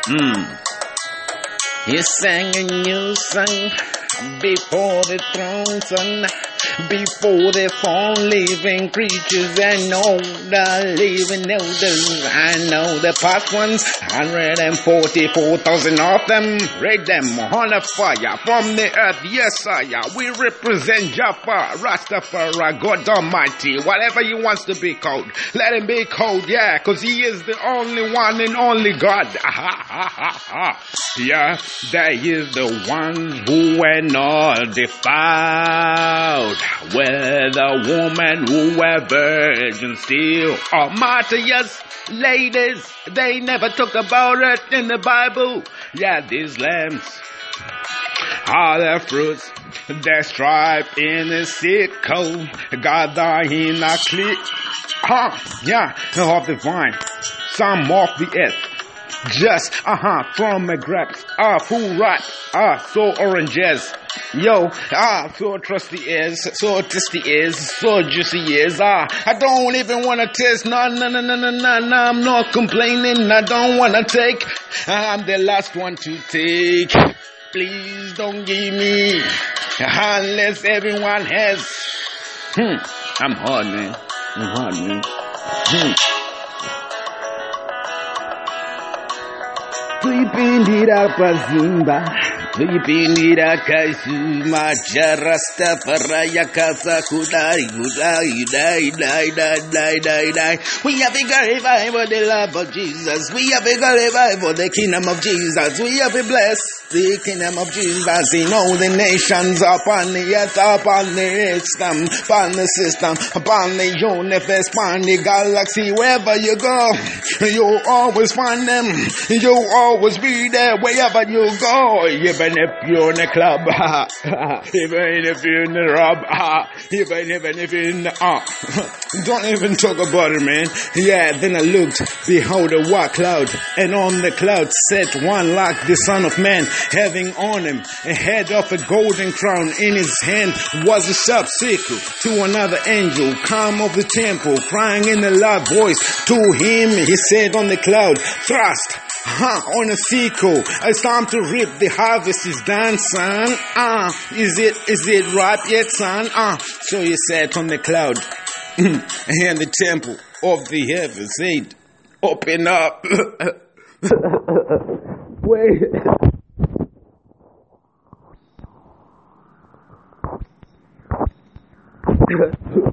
Mm. He sang a new song before the throne, son. Before the four living creatures, I know the living elders. I know the past ones, 144,000 of them. Raid them on a fire from the earth. Yes, sire. We represent Jaffa, Rastafari, God Almighty. Whatever he wants to be called, let him be called, yeah, because he is the only one and only God. Yeah, that is the ones who were not defiled, whether woman who were virgins still or martyrs. Ladies, they never talk about it in the Bible. Yeah, these lambs are the fruits, they're striped in a sickle, gather in a clique. Yeah, of the vine, some of the earth. Just, from a grapes, full ripe, so oranges. Yo, so trusty is, so tasty is, so juicy is, I don't even wanna taste, no, I'm not complaining, I don't wanna take, I'm the last one to take, please don't give me, unless everyone has, I'm hard, man, Tuipindira pazimba, tuipindira kaisuma, Rastafari kasa kudai. We have a revival the love of Jesus. We have a revival the kingdom of Jesus. We have a blessed the kingdom of Jesus in all the nations, upon the earth, upon the system, upon the universe, upon the galaxy. Wherever you go, you always find them. You always be there wherever you go. Even if you're in a club, even if you're in the rub, even if you're in the don't even talk about it, man. Yeah, then I looked, behold a white cloud, and on the cloud sat one like the Son of Man, having on him a head of a golden crown. In his hand was a sharp sickle. To another angel come of the temple, crying in a loud voice. To him he said on the cloud, thrust on a sickle. It's time to reap. The harvest is done, son. Is it ripe yet, son? So he sat on the cloud, and the temple of the heavens said, open up. Wait.